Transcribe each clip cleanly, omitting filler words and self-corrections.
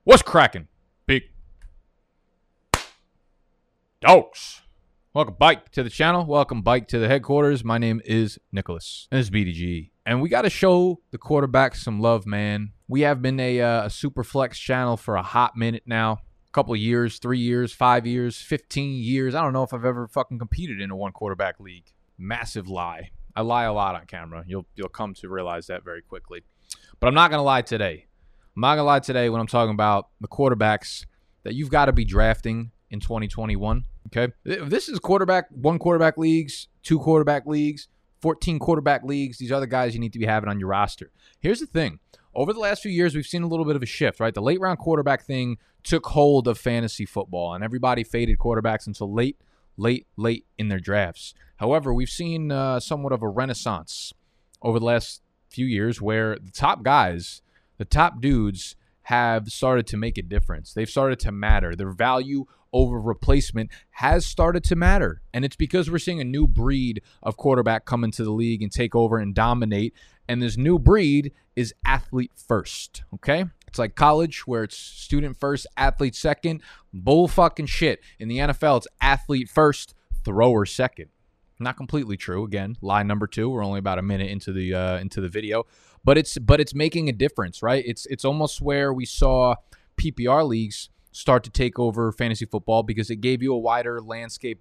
What's cracking, big dogs? Welcome back to the channel. Welcome back to the headquarters. My name is Nicholas, and this is BDG. And we got to show the quarterbacks some love, man. We have been a super flex channel for a hot minute now. A couple of years, 3 years, 5 years, 15 years. I don't know if I've ever fucking competed in a one quarterback league. Massive lie. I lie a lot on camera. You'll come to realize that very quickly. But I'm not going to lie today. I'm not going to lie today when I'm talking about the quarterbacks that you've got to be drafting in 2021, okay? This is one quarterback leagues, 2 quarterback leagues, 14 quarterback leagues. These are the guys you need to be having on your roster. Here's the thing. Over the last few years, we've seen a little bit of a shift, right? The late-round quarterback thing took hold of fantasy football, and everybody faded quarterbacks until late in their drafts. However, we've seen somewhat of a renaissance over the last few years where the top guys, the top dudes, have started to make a difference. They've started to matter. Their value over replacement has started to matter. And it's because we're seeing a new breed of quarterback come into the league and take over and dominate. And this new breed is athlete first, okay? It's like college where it's student first, athlete second. Bull fucking shit. In the NFL, it's athlete first, thrower second. Not completely true. Again, lie number 2. We're only about a minute into the video, but it's making a difference, right? It's almost where we saw PPR leagues start to take over fantasy football because it gave you a wider landscape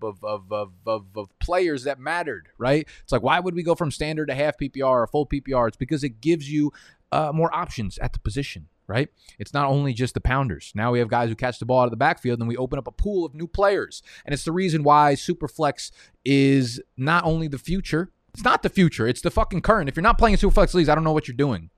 of players that mattered, right? It's like, why would we go from standard to half PPR or full PPR? It's because it gives you more options at the position, right? It's not only just the pounders. Now we have guys who catch the ball out of the backfield, and we open up a pool of new players. And it's the reason why Superflex is not only the future. It's not the future. It's the fucking current. If you're not playing in Superflex leagues, I don't know what you're doing.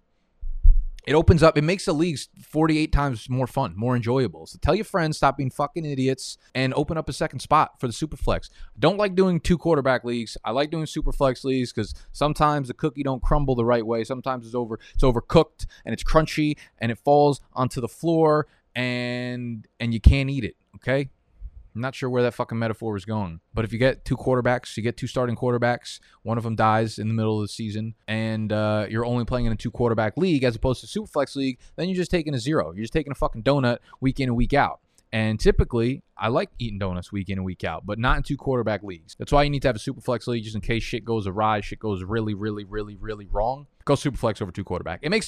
It opens up. It makes the leagues 48 times more fun, more enjoyable. So tell your friends, stop being fucking idiots, and open up a second spot for the Superflex. I don't like doing 2 quarterback leagues. I like doing Superflex leagues because sometimes the cookie don't crumble the right way. Sometimes it's overcooked and it's crunchy and it falls onto the floor and you can't eat it. Okay. I'm not sure where that fucking metaphor is going. But if you get 2 quarterbacks, you get 2 starting quarterbacks, one of them dies in the middle of the season, and you're only playing in a 2 quarterback league as opposed to Superflex league, then you're just taking a 0. You're just taking a fucking donut week in and week out. And typically, I like eating donuts week in and week out, but not in 2 quarterback leagues. That's why you need to have a Superflex league just in case shit goes awry, shit goes really, really, really, really wrong. Go Superflex over 2 quarterback. It makes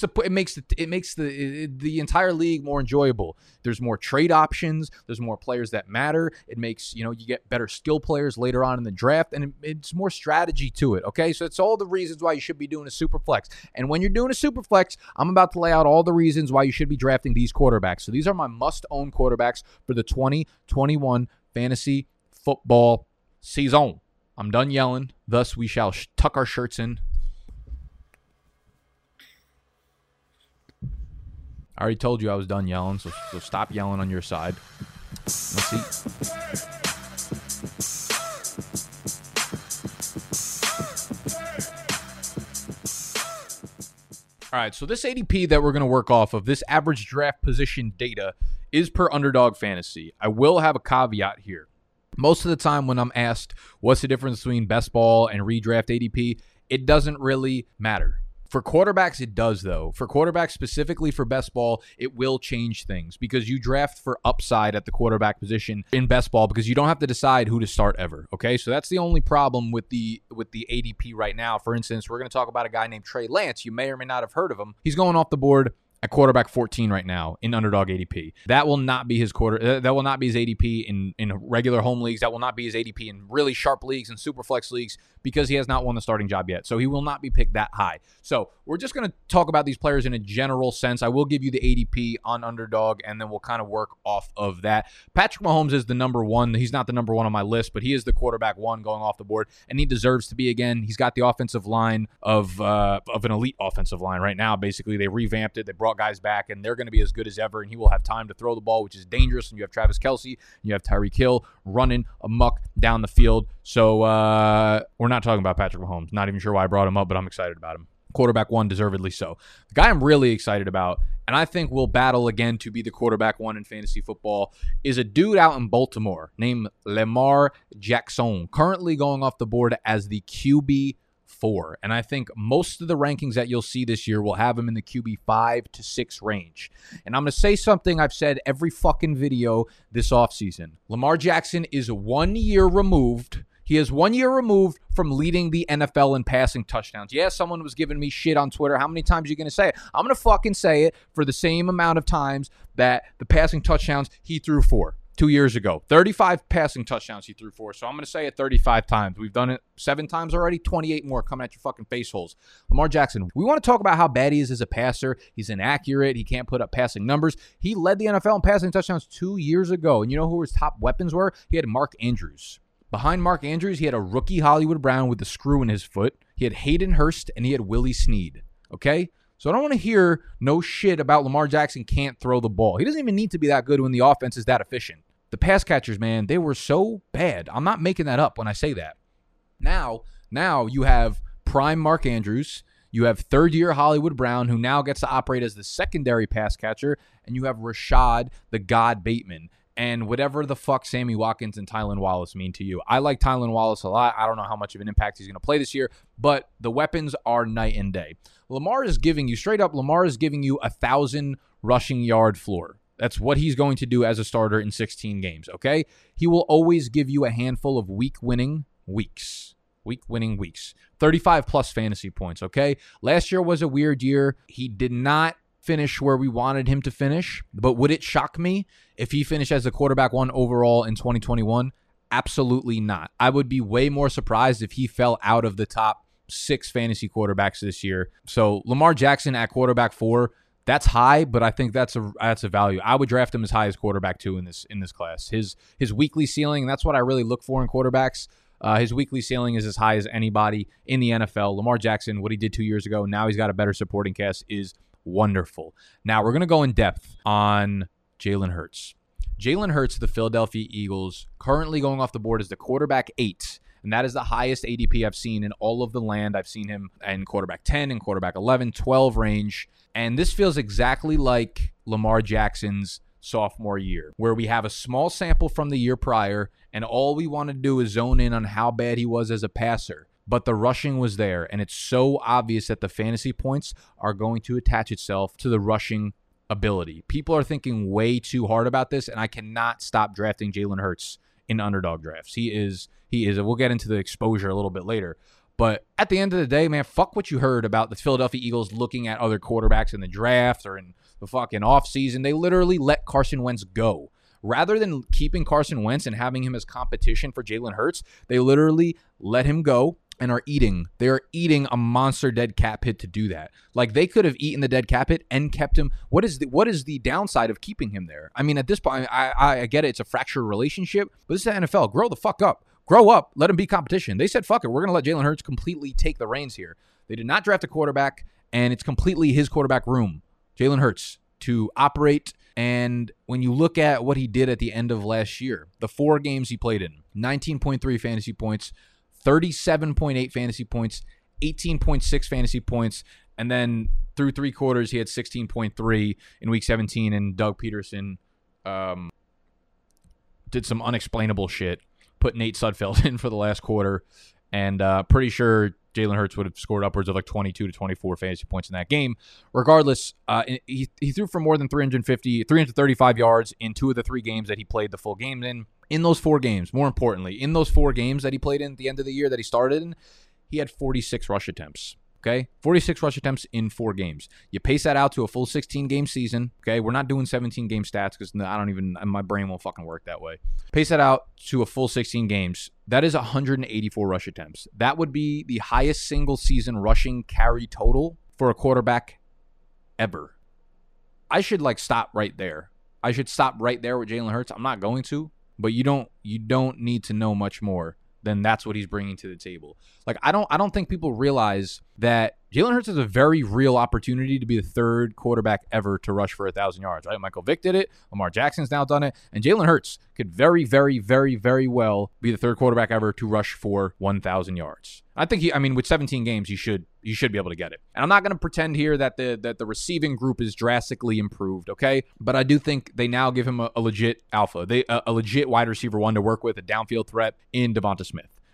the entire league more enjoyable. There's more trade options. There's more players that matter. It makes, you get better skill players later on in the draft, and it's more strategy to it. Okay, so it's all the reasons why you should be doing a Superflex. And when you're doing a Superflex, I'm about to lay out all the reasons why you should be drafting these quarterbacks. So these are my must-own quarterbacks for the 2021 fantasy football season. I'm done yelling. Thus, we shall tuck our shirts in. I already told you I was done yelling, so stop yelling on your side. Let's see. All right, so this ADP that we're going to work off of, this average draft position data, is per Underdog Fantasy. I will have a caveat here. Most of the time when I'm asked what's the difference between best ball and redraft ADP, it doesn't really matter. For quarterbacks, it does, though. For quarterbacks, specifically for best ball, it will change things because you draft for upside at the quarterback position in best ball because you don't have to decide who to start ever, okay? So that's the only problem with the ADP right now. For instance, we're going to talk about a guy named Trey Lance. You may or may not have heard of him. He's going off the board at quarterback 14 right now in Underdog ADP. That will not be his that will not be his ADP in regular home leagues. That will not be his ADP in really sharp leagues and Superflex leagues because he has not won the starting job yet. So he will not be picked that high. So we're just going to talk about these players in a general sense. I will give you the ADP on Underdog, and then we'll kind of work off of that. Patrick Mahomes is the number 1. He's not the number 1 on my list, but he is the quarterback 1 going off the board, and he deserves to be again. He's got the offensive line of an elite offensive line right now. Basically, they revamped it. They brought guys back, and they're going to be as good as ever, and he will have time to throw the ball, which is dangerous. And you have Travis Kelce, and you have Tyreek Hill running amok down the field. So we're not talking about Patrick Mahomes. Not even sure why I brought him up, but I'm excited about him. Quarterback 1, deservedly so. The guy I'm really excited about, and I think will battle again to be the quarterback 1 in fantasy football, is a dude out in Baltimore named Lamar Jackson, currently going off the board as the QB 4. And I think most of the rankings that you'll see this year will have him in the QB 5 to 6 range. And I'm going to say something I've said every fucking video this offseason. Lamar Jackson is 1 year removed. He is 1 year removed from leading the NFL in passing touchdowns. Yeah, someone was giving me shit on Twitter. How many times are you going to say it? I'm going to fucking say it for the same amount of times that the passing touchdowns he threw for 2 years ago. 35 passing touchdowns he threw for. So I'm going to say it 35 times. We've done it 7 times already. 28 more coming at your fucking face holes. Lamar Jackson, we want to talk about how bad he is as a passer. He's inaccurate. He can't put up passing numbers. He led the NFL in passing touchdowns 2 years ago. And you know who his top weapons were? He had Mark Andrews. Behind Mark Andrews, he had a rookie Hollywood Brown with a screw in his foot. He had Hayden Hurst, and he had Willie Snead. Okay? So I don't want to hear no shit about Lamar Jackson can't throw the ball. He doesn't even need to be that good when the offense is that efficient. The pass catchers, man, they were so bad. I'm not making that up when I say that. Now you have prime Mark Andrews. You have third-year Hollywood Brown, who now gets to operate as the secondary pass catcher. And you have Rashad, the God Bateman. And whatever the fuck Sammy Watkins and Tylan Wallace mean to you. I like Tylan Wallace a lot. I don't know how much of an impact he's going to play this year, but the weapons are night and day. Lamar is giving you 1,000 rushing yard floor. That's what he's going to do as a starter in 16 games, okay? He will always give you a handful of week-winning weeks. 35-plus fantasy points, okay? Last year was a weird year. He did not finish where we wanted him to finish, but would it shock me if he finished as the quarterback 1 overall in 2021? Absolutely not. I would be way more surprised if he fell out of the top 6 fantasy quarterbacks this year. So Lamar Jackson at quarterback 4, that's high, but I think that's a value. I would draft him as high as quarterback 2 in this class. His weekly ceiling, that's what I really look for in quarterbacks. His weekly ceiling is as high as anybody in the NFL. Lamar Jackson, what he did 2 years ago, now he's got a better supporting cast, is wonderful. Now we're going to go in depth on Jalen Hurts. Jalen Hurts, the Philadelphia Eagles, currently going off the board as the quarterback 8, and that is the highest ADP I've seen in all of the land. I've seen him in quarterback 10, and quarterback 11, 12 range, and this feels exactly like Lamar Jackson's sophomore year, where we have a small sample from the year prior, and all we want to do is zone in on how bad he was as a passer. But the rushing was there, and it's so obvious that the fantasy points are going to attach itself to the rushing ability. People are thinking way too hard about this, and I cannot stop drafting Jalen Hurts in underdog drafts. He is. We'll get into the exposure a little bit later. But at the end of the day, man, fuck what you heard about the Philadelphia Eagles looking at other quarterbacks in the draft or in the fucking offseason. They literally let Carson Wentz go. Rather than keeping Carson Wentz and having him as competition for Jalen Hurts, they literally let him go and are eating. They are eating a monster dead cap hit to do that. Like, they could have eaten the dead cap hit and kept him. What is the downside of keeping him there? I mean, at this point, I get it. It's a fractured relationship, but this is the NFL. Grow the fuck up. Grow up. Let him be competition. They said, fuck it. We're going to let Jalen Hurts completely take the reins here. They did not draft a quarterback, and it's completely his quarterback room, Jalen Hurts, to operate. And when you look at what he did at the end of last year, the 4 games he played in, 19.3 fantasy points, 37.8 fantasy points, 18.6 fantasy points, and then through 3 quarters, he had 16.3 in week 17, and Doug Peterson did some unexplainable shit, put Nate Sudfeld in for the last quarter, and pretty sure Jalen Hurts would have scored upwards of like 22 to 24 fantasy points in that game. Regardless, he threw for more than 335 yards in 2 of the 3 games that he played the full game in. In those 4 games, more importantly, in those 4 games that he played in at the end of the year that he started in, he had 46 rush attempts. Okay, 46 rush attempts in 4 games. You pace that out to a full 16-game season. Okay, we're not doing 17-game stats because my brain won't fucking work that way. Pace that out to a full 16 games. That is 184 rush attempts. That would be the highest single-season rushing carry total for a quarterback ever. I should stop right there. I should stop right there with Jalen Hurts. I'm not going to, but you don't need to know much more than that's what he's bringing to the table. I don't think people realize that Jalen Hurts has a very real opportunity to be the 3rd quarterback ever to rush for 1,000 yards, right? Michael Vick did it. Lamar Jackson's now done it. And Jalen Hurts could very, very, very, very well be the 3rd quarterback ever to rush for 1,000 yards. I think with 17 games, he should be able to get it. And I'm not going to pretend here that the receiving group is drastically improved, okay? But I do think they now give him a legit alpha, a legit wide receiver 1 to work with, a downfield threat in Devonta Smith.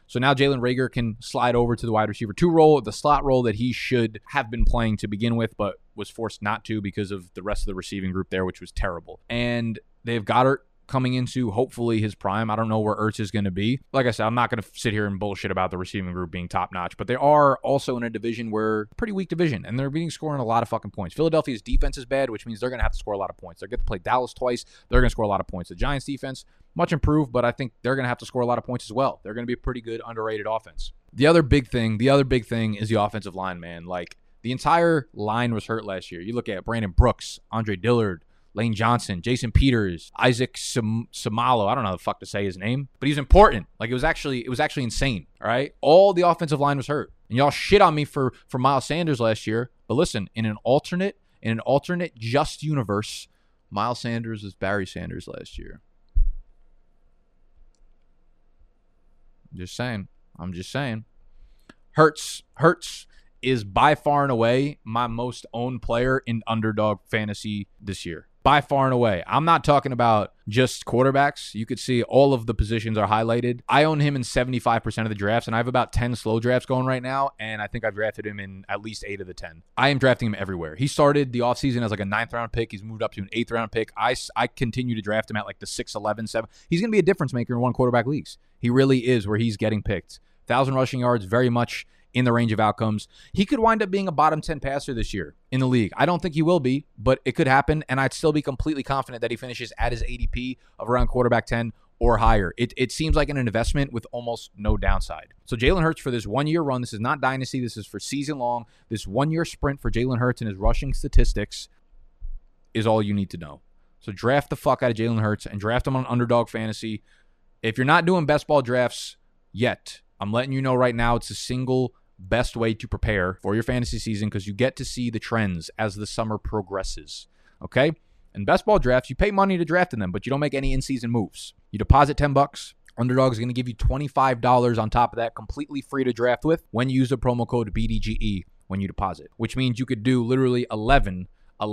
So now Jalen Reagor can slide over to the wide receiver 2 role, the slot role that he should have been playing to begin with, but was forced not to because of the rest of the receiving group there, which was terrible. And they have Goddard coming into hopefully his prime. I don't know where Ertz is going to be. Like I said, I'm not going to sit here and bullshit about the receiving group being top notch, but they are also in a division where pretty weak division, and they're being scoring a lot of fucking points. Philadelphia's defense is bad, which means they're going to have to score a lot of points. They're going to play Dallas twice. They're going to score a lot of points. The Giants defense, much improved, but I think they're going to have to score a lot of points as well. They're going to be a pretty good underrated offense. The other big thing is the offensive line, man. Like, the entire line was hurt last year. You look at Brandon Brooks, Andre Dillard, Lane Johnson, Jason Peters, Isaac Samalo. I don't know how the fuck to say his name, but he's important. Like, it was actually insane. All right. All the offensive line was hurt. And y'all shit on me for Miles Sanders last year. But listen, in an alternate just universe, Miles Sanders was Barry Sanders last year. I'm just saying. Hurts is by far and away my most owned player in Underdog Fantasy this year. By far and away. I'm not talking about just quarterbacks. You could see all of the positions are highlighted. I own him in 75% of the drafts, and I have about 10 slow drafts going right now, and I think I've drafted him in at least 8 of the 10. I am drafting him everywhere. He started the offseason as like a 9th round pick. He's moved up to an 8th round pick. I continue to draft him at like the 6, 11, 7. He's going to be a difference maker in one quarterback leagues. He really is, where he's getting picked. 1,000 rushing yards, very much in the range of outcomes. He could wind up being a bottom 10 passer this year in the league. I don't think he will be, but it could happen, and I'd still be completely confident that he finishes at his ADP of around quarterback 10 or higher. It seems like an investment with almost no downside. So Jalen Hurts for this one-year run, this is not dynasty, this is for season long. This one-year sprint for Jalen Hurts and his rushing statistics is all you need to know. So draft the fuck out of Jalen Hurts and draft him on Underdog Fantasy. If you're not doing best ball drafts yet, I'm letting you know right now it's the single best way to prepare for your fantasy season, because you get to see the trends as the summer progresses. Okay? In best ball drafts, you pay money to draft in them, but you don't make any in-season moves. You deposit $10. Underdog is going to give you $25 on top of that, completely free to draft with, when you use the promo code BDGE when you deposit, which means you could do literally 11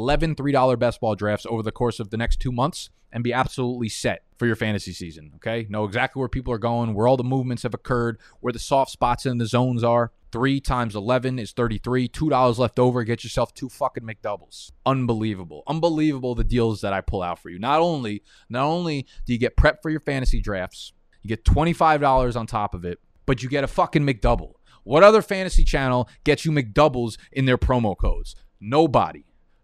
$3 best ball drafts over the course of the next 2 months and be absolutely set for your fantasy season, okay? Know exactly where people are going, where all the movements have occurred, where the soft spots in the zones are. 3 times 11 is 33. $2 left over. Get yourself 2 fucking McDoubles. Unbelievable. Unbelievable the deals that I pull out for you. Not only do you get prep for your fantasy drafts, you get $25 on top of it, but you get a fucking McDouble. What other fantasy channel gets you McDoubles in their promo codes? Nobody.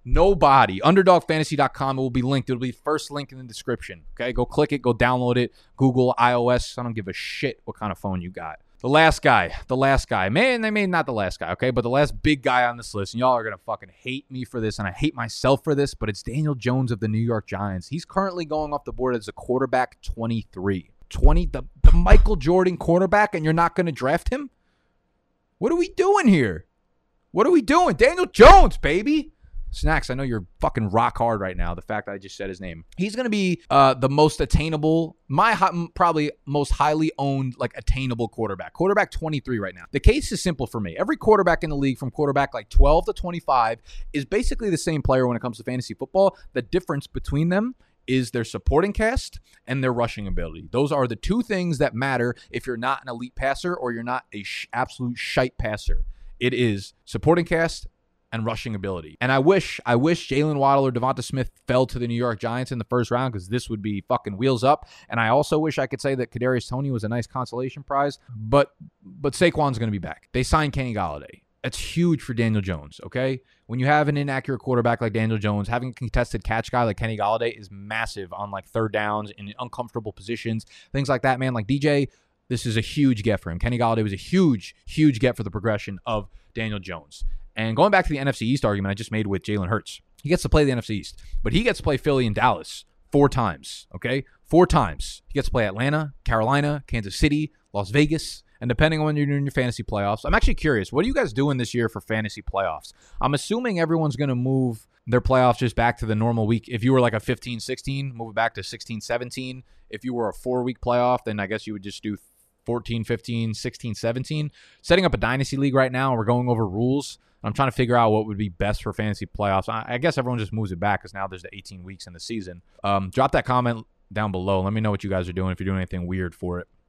UnderdogFantasy.com. It will be linked. It'll be first link in the description. Okay, go click it. Go download it. Google, iOS. I don't give a shit what kind of phone you got. The last guy. Man, they may not the last guy, okay? But the last big guy on this list, and y'all are going to fucking hate me for this, and I hate myself for this, but it's Daniel Jones of the New York Giants. He's currently going off the board as a quarterback 23. The Michael Jordan quarterback, and you're not going to draft him? What are we doing here? What are we doing? Daniel Jones, baby. Snacks, I know you're fucking rock hard right now, the fact that I just said his name. He's going to be the most attainable, probably most highly owned, like, attainable quarterback. Quarterback 23 right now. The case is simple for me. Every quarterback in the league from quarterback like 12 to 25 is basically the same player when it comes to fantasy football. The difference between them is their supporting cast and their rushing ability. Those are the 2 things that matter if you're not an elite passer or you're not a absolute shite passer. It is supporting cast and rushing ability. And I wish Jalen Waddle or Devonta Smith fell to the New York Giants in the first round, because this would be fucking wheels up. And I also wish I could say that Kadarius Toney was a nice consolation prize, but Saquon's going to be back. They signed Kenny Golladay. That's huge for Daniel Jones, okay? When you have an inaccurate quarterback like Daniel Jones, having a contested catch guy like Kenny Golladay is massive on like third downs in uncomfortable positions, things like that, man. Like DJ, this is a huge get for him. Kenny Golladay was a huge, huge get for the progression of Daniel Jones. And going back to the NFC East argument I just made with Jalen Hurts, he gets to play the NFC East, but he gets to play Philly and Dallas 4 times, okay? 4 times. He gets to play Atlanta, Carolina, Kansas City, Las Vegas, and depending on when you're doing your fantasy playoffs. I'm actually curious, what are you guys doing this year for fantasy playoffs? I'm assuming everyone's going to move their playoffs just back to the normal week. If you were like a 15-16, move it back to 16-17. If you were a 4-week playoff, then I guess you would just do 14, 15, 16, 17. Setting up a dynasty league right now, and we're going over rules. I'm trying to figure out what would be best for fantasy playoffs. I guess everyone just moves it back because now there's the 18 weeks in the season. Drop that comment down below. Let me know what you guys are doing, if you're doing anything weird for it.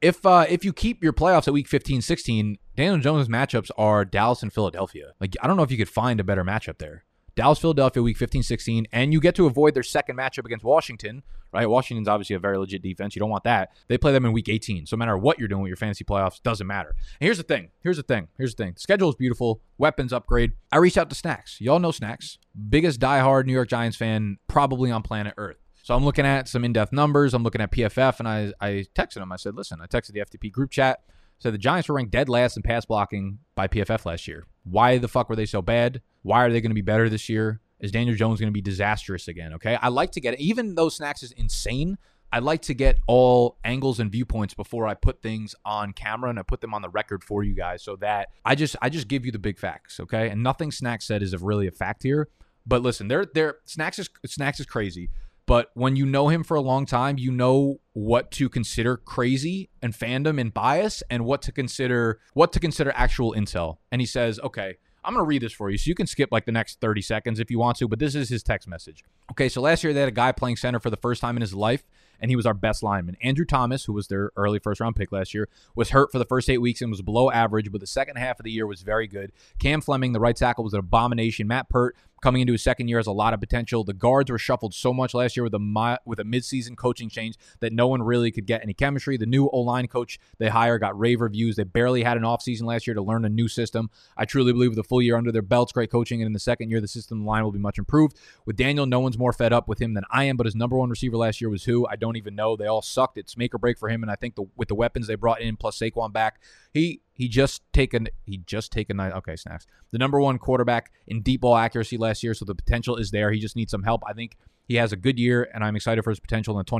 if you keep your playoffs at week 15, 16, Daniel Jones' matchups are Dallas and Philadelphia. Like, I don't know if you could find a better matchup there. Dallas, Philadelphia, week 15, 16, and you get to avoid their second matchup against Washington, right? Washington's obviously a very legit defense. You don't want that. They play them in week 18. So no matter what you're doing with your fantasy playoffs, doesn't matter. And here's the thing. The schedule is beautiful. Weapons upgrade. I reached out to Snacks. Y'all know Snacks. Biggest diehard New York Giants fan probably on planet Earth. So I'm looking at some in-depth numbers. I'm looking at PFF, and I texted him. I said, listen, I texted the FTP group chat. Said the Giants were ranked dead last in pass blocking by PFF last year. Why the fuck were they so bad? Why are they going to be better this year? Is Daniel Jones going to be disastrous again? Okay, I like to get, even though Snacks is insane, I like to get all angles and viewpoints before I put things on camera, and I put them on the record for you guys, so that I just give you the big facts, okay? And nothing Snacks said is really a fact here. But listen, Snacks is crazy. But when you know him for a long time, you know what to consider crazy and fandom and bias, and what to consider actual intel. And he says, okay, I'm going to read this for you, so you can skip like the next 30 seconds if you want to, but this is his text message. Okay, so last year they had a guy playing center for the first time in his life, and he was our best lineman. Andrew Thomas, who was their early first-round pick last year, was hurt for the first 8 weeks and was below average, but the second half of the year was very good. Cam Fleming, the right tackle, was an abomination. Matt Pert, coming into his second year, has a lot of potential. The guards were shuffled so much last year with a midseason coaching change that no one really could get any chemistry. The new O-line coach they hired got rave reviews. They barely had an offseason last year to learn a new system. I truly believe with a full year under their belts, great coaching, and in the second year, the system and the line will be much improved. With Daniel, no one's more fed up with him than I am, but his number one receiver last year was who? I don't even know. They all sucked. It's make or break for him, and I think with the weapons they brought in plus Saquon back, he just taken okay, Snacks. The number one quarterback in deep ball accuracy last year, so the potential is there. He just needs some help. I think he has a good year, and I'm excited for his potential in the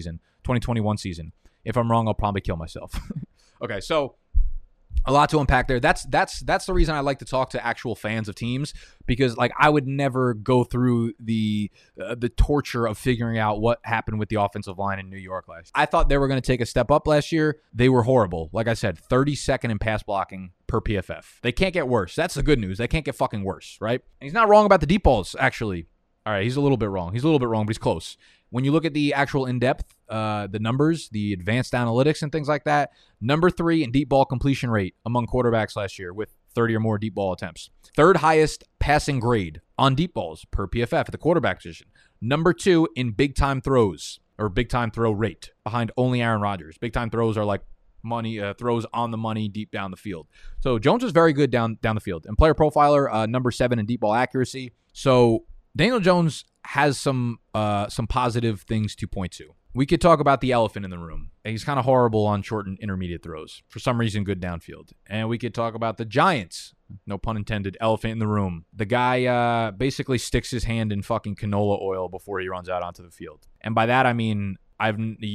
2021 season. If I'm wrong, I'll probably kill myself. Okay, so a lot to unpack there. That's the reason I like to talk to actual fans of teams, because like I would never go through the torture of figuring out what happened with the offensive line in New York last year. I thought they were going to take a step up last year. They were horrible. Like I said, 32nd in pass blocking per PFF. They can't get worse. That's the good news. They can't get fucking worse, right? And he's not wrong about the deep balls, actually. All right, he's a little bit wrong, but he's close. When you look at the actual in-depth, the numbers, the advanced analytics and things like that, number 3 in deep ball completion rate among quarterbacks last year with 30 or more deep ball attempts. Third highest passing grade on deep balls per PFF at the quarterback position. Number 2 in big-time throws, or big-time throw rate, behind only Aaron Rodgers. Big-time throws are like money throws on the money deep down the field. So Jones is very good down the field. And player profiler, number 7 in deep ball accuracy. So Daniel Jones has some positive things to point to. We could talk about the elephant in the room. He's kind of horrible on short and intermediate throws. For some reason, good downfield. And we could talk about the Giants. No pun intended. Elephant in the room. The guy basically sticks his hand in fucking canola oil before he runs out onto the field. And by that, I mean, I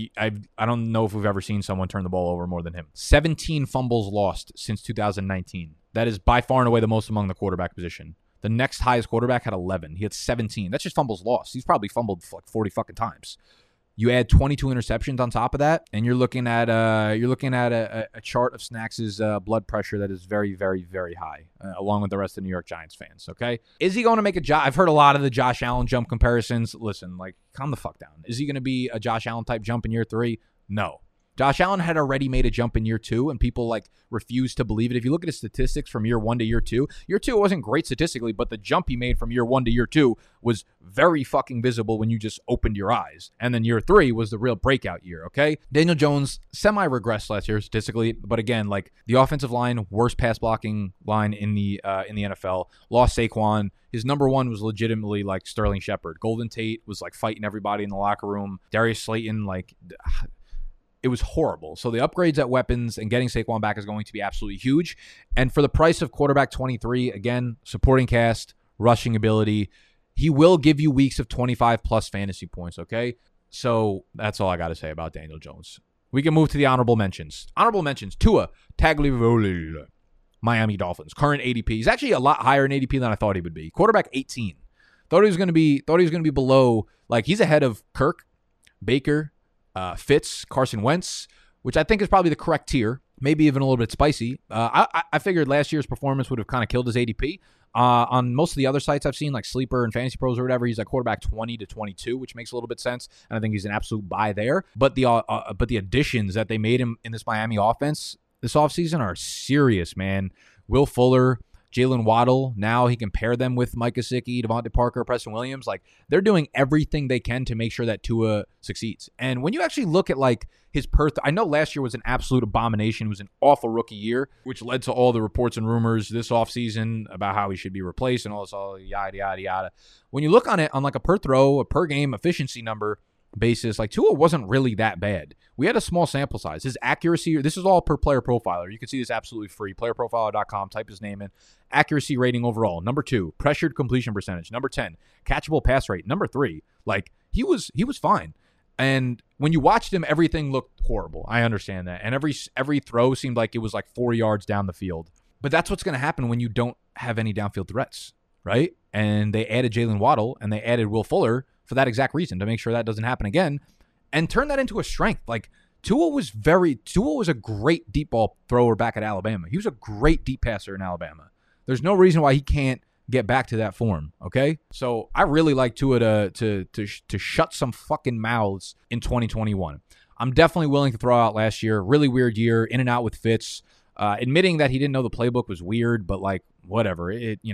don't know if we've ever seen someone turn the ball over more than him. 17 fumbles lost since 2019. That is by far and away the most among the quarterback position. The next highest quarterback had 11. He had 17. That's just fumbles lost. He's probably fumbled for like 40 fucking times. You add 22 interceptions on top of that, and you're looking at a chart of Snacks' blood pressure that is very, very, very high, along with the rest of New York Giants fans. Okay, is he going to make a I've heard a lot of the Josh Allen jump comparisons. Listen, like, calm the fuck down. Is he going to be a Josh Allen type jump in year 3? No. Josh Allen had already made a jump in year 2, and people like refused to believe it. If you look at his statistics from year 1 to year 2 wasn't great statistically, but the jump he made from year 1 to year 2 was very fucking visible when you just opened your eyes. And then year 3 was the real breakout year, okay? Daniel Jones semi-regressed last year statistically, but again, like the offensive line, worst pass blocking line in the NFL, lost Saquon. His number 1 was legitimately like Sterling Shepard. Golden Tate was like fighting everybody in the locker room. Darius Slayton, like, it was horrible. So the upgrades at weapons and getting Saquon back is going to be absolutely huge. And for the price of quarterback 23, again, supporting cast, rushing ability, he will give you weeks of 25 plus fantasy points, okay? So that's all I got to say about Daniel Jones. We can move to the honorable mentions. Honorable mentions, Tua Tagovailoa, Miami Dolphins, current ADP. He's actually a lot higher in ADP than I thought he would be. Quarterback 18. Thought he was going to be below, like he's ahead of Kirk, Baker, Fitz, Carson Wentz, which I think is probably the correct tier, maybe even a little bit spicy. I figured last year's performance would have kind of killed his ADP. On most of the other sites I've seen, like Sleeper and Fantasy Pros or whatever, he's like quarterback 20 to 22, which makes a little bit sense. And I think he's an absolute buy there. But the additions that they made him in this Miami offense this offseason are serious, man. Will Fuller, Jalen Waddle, now he can pair them with Mike Gesicki, Devontae Parker, Preston Williams. Like, they're doing everything they can to make sure that Tua succeeds. And when you actually look at, like, his I know last year was an absolute abomination. It was an awful rookie year, which led to all the reports and rumors this offseason about how he should be replaced and all yada, yada, yada. When you look on it on, like, a per throw, a per game efficiency number basis, like, Tua wasn't really that bad. We had a small sample size. His accuracy, this is all per player profiler. You can see this absolutely free. Playerprofiler.com, type his name in. Accuracy rating overall, number 2. Pressured completion percentage, number 10. Catchable pass rate, number 3. Like, he was fine. And when you watched him, everything looked horrible. I understand that. And every throw seemed like it was like 4 yards down the field. But that's what's going to happen when you don't have any downfield threats, right? And they added Jalen Waddle and they added Will Fuller for that exact reason, to make sure that doesn't happen again and turn that into a strength. Like, Tua was a great deep ball thrower back at Alabama. He was a great deep passer in Alabama. There's no reason why he can't get back to that form, okay? So I really like Tua to shut some fucking mouths in 2021. I'm definitely willing to throw out last year. Really weird year, in and out with Fitz. Admitting that he didn't know the playbook was weird, but like, whatever.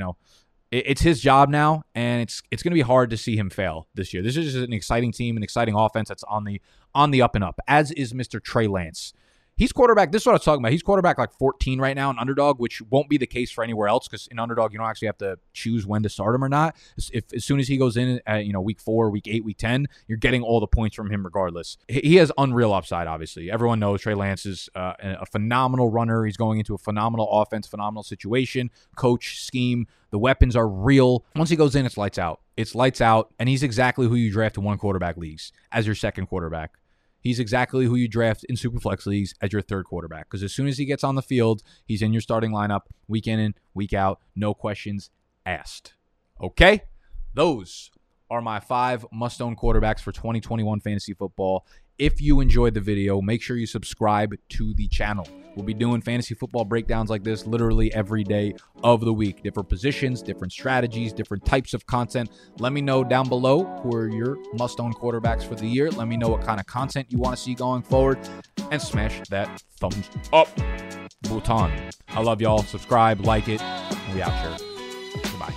It's his job now, and it's going to be hard to see him fail this year. This is an exciting team, an exciting offense that's on the up and up, as is Mr. Trey Lance. He's quarterback. This is what I was talking about. He's quarterback like 14 right now in Underdog, which won't be the case for anywhere else because in Underdog, you don't actually have to choose when to start him or not. As soon as he goes in at, week 4, week 8, week 10, you're getting all the points from him regardless. He has unreal upside, obviously. Everyone knows Trey Lance is a phenomenal runner. He's going into a phenomenal offense, phenomenal situation, coach, scheme. The weapons are real. Once he goes in, it's lights out. It's lights out, and he's exactly who you draft in one quarterback leagues as your second quarterback. He's exactly who you draft in Superflex leagues as your third quarterback. Because as soon as he gets on the field, he's in your starting lineup week in, week out. No questions asked. Okay? Those are my 5 must-own quarterbacks for 2021 fantasy football. If you enjoyed the video, make sure you subscribe to the channel. We'll be doing fantasy football breakdowns like this literally every day of the week. Different positions, different strategies, different types of content. Let me know down below who are your must-own quarterbacks for the year. Let me know what kind of content you want to see going forward. And smash that thumbs up button. I love y'all. Subscribe, like it. We out here. Goodbye.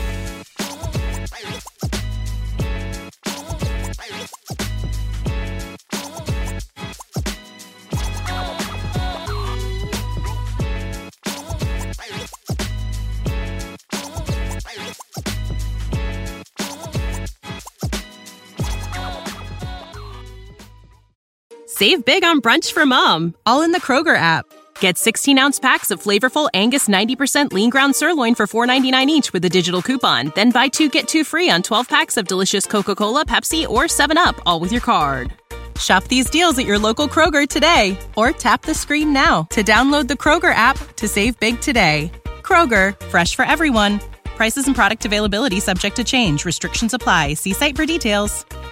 Save big on brunch for mom, all in the Kroger app. Get 16-ounce packs of flavorful Angus 90% lean ground sirloin for $4.99 each with a digital coupon. Then buy 2, get 2 free on 12 packs of delicious Coca-Cola, Pepsi, or 7-Up, all with your card. Shop these deals at your local Kroger today, or tap the screen now to download the Kroger app to save big today. Kroger, fresh for everyone. Prices and product availability subject to change. Restrictions apply. See site for details.